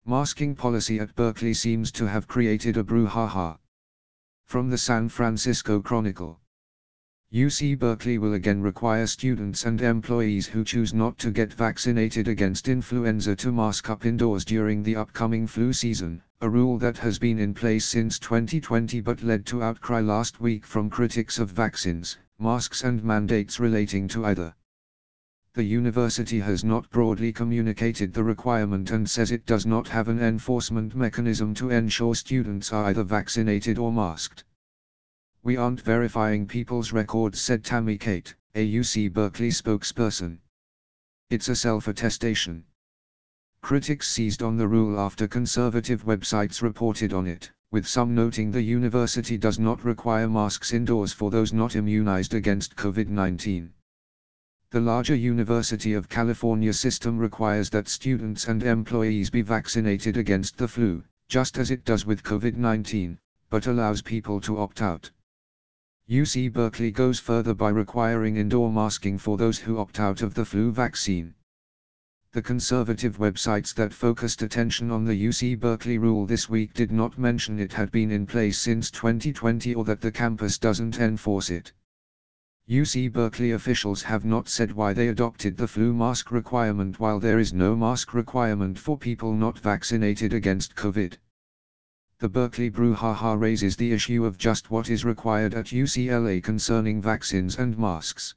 Masking policy at Berkeley seems to have created a brouhaha. From the San Francisco Chronicle. UC Berkeley will again require students and employees who choose not to get vaccinated against influenza to mask up indoors during the upcoming flu season, a rule that has been in place since 2020 but led to outcry last week from critics of vaccines, masks and mandates relating to either. The university has not broadly communicated the requirement and says it does not have an enforcement mechanism to ensure students are either vaccinated or masked. "We aren't verifying people's records," said Tammy Kate, a UC Berkeley spokesperson. "It's a self-attestation." Critics seized on the rule after conservative websites reported on it, with some noting the university does not require masks indoors for those not immunized against COVID-19. The larger University of California system requires that students and employees be vaccinated against the flu, just as it does with COVID-19, but allows people to opt out. UC Berkeley goes further by requiring indoor masking for those who opt out of the flu vaccine. The conservative websites that focused attention on the UC Berkeley rule this week did not mention it had been in place since 2020 or that the campus doesn't enforce it. UC Berkeley officials have not said why they adopted the flu mask requirement while there is no mask requirement for people not vaccinated against COVID. The Berkeley brouhaha raises the issue of just what is required at UCLA concerning vaccines and masks.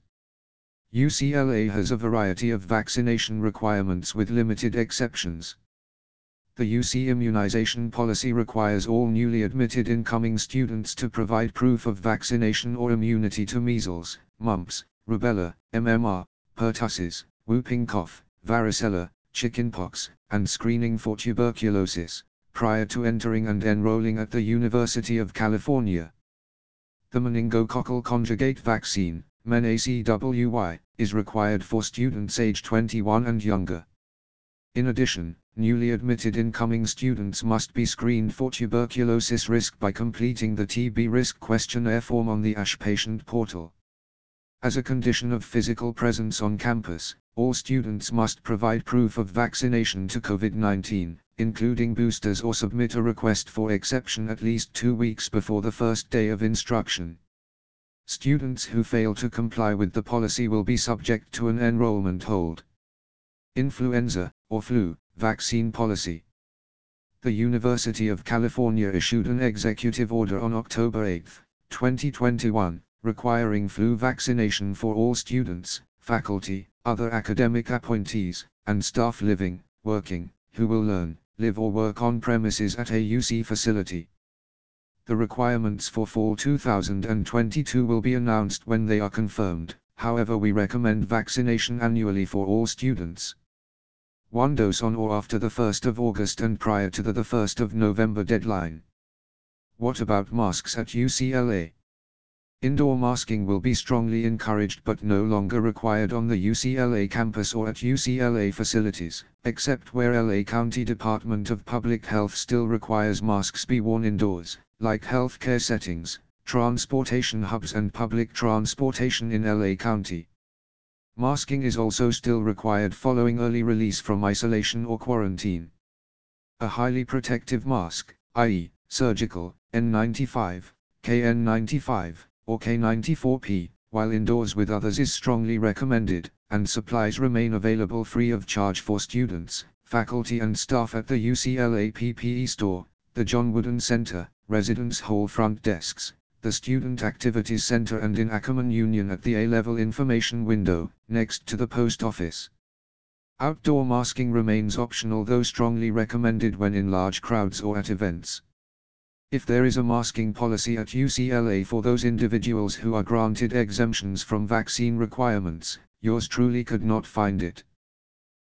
UCLA has a variety of vaccination requirements with limited exceptions. The UC immunization policy requires all newly admitted incoming students to provide proof of vaccination or immunity to measles, mumps, rubella, MMR, pertussis, whooping cough, varicella, chickenpox, and screening for tuberculosis, prior to entering and enrolling at the University of California. The meningococcal conjugate vaccine, MenACWY, is required for students age 21 and younger. In addition, newly admitted incoming students must be screened for tuberculosis risk by completing the TB risk questionnaire form on the ASH patient portal. As a condition of physical presence on campus, all students must provide proof of vaccination to COVID-19, including boosters, or submit a request for exception at least 2 weeks before the first day of instruction. Students who fail to comply with the policy will be subject to an enrollment hold. Influenza, or flu, vaccine policy. The University of California issued an executive order on October 8, 2021, requiring flu vaccination for all students, faculty, other academic appointees, and staff living, working, who will learn, live or work on premises at a UC facility. The requirements for fall 2022 will be announced when they are confirmed, however we recommend vaccination annually for all students. 1 dose on or after the 1st of August and prior to the 1st of November deadline. What about masks at UCLA? Indoor masking will be strongly encouraged but no longer required on the UCLA campus or at UCLA facilities, except where LA County Department of Public Health still requires masks be worn indoors, like healthcare settings, transportation hubs and public transportation in LA County. Masking is also still required following early release from isolation or quarantine. A highly protective mask, i.e., surgical, N95, KN95, or K94P, while indoors with others is strongly recommended, and supplies remain available free of charge for students, faculty and staff at the UCLA PPE store, the John Wooden Center, Residence Hall front desks, the Student Activities Center and in Ackerman Union at the A-level information window, next to the post office. Outdoor masking remains optional though strongly recommended when in large crowds or at events. If there is a masking policy at UCLA for those individuals who are granted exemptions from vaccine requirements, yours truly could not find it.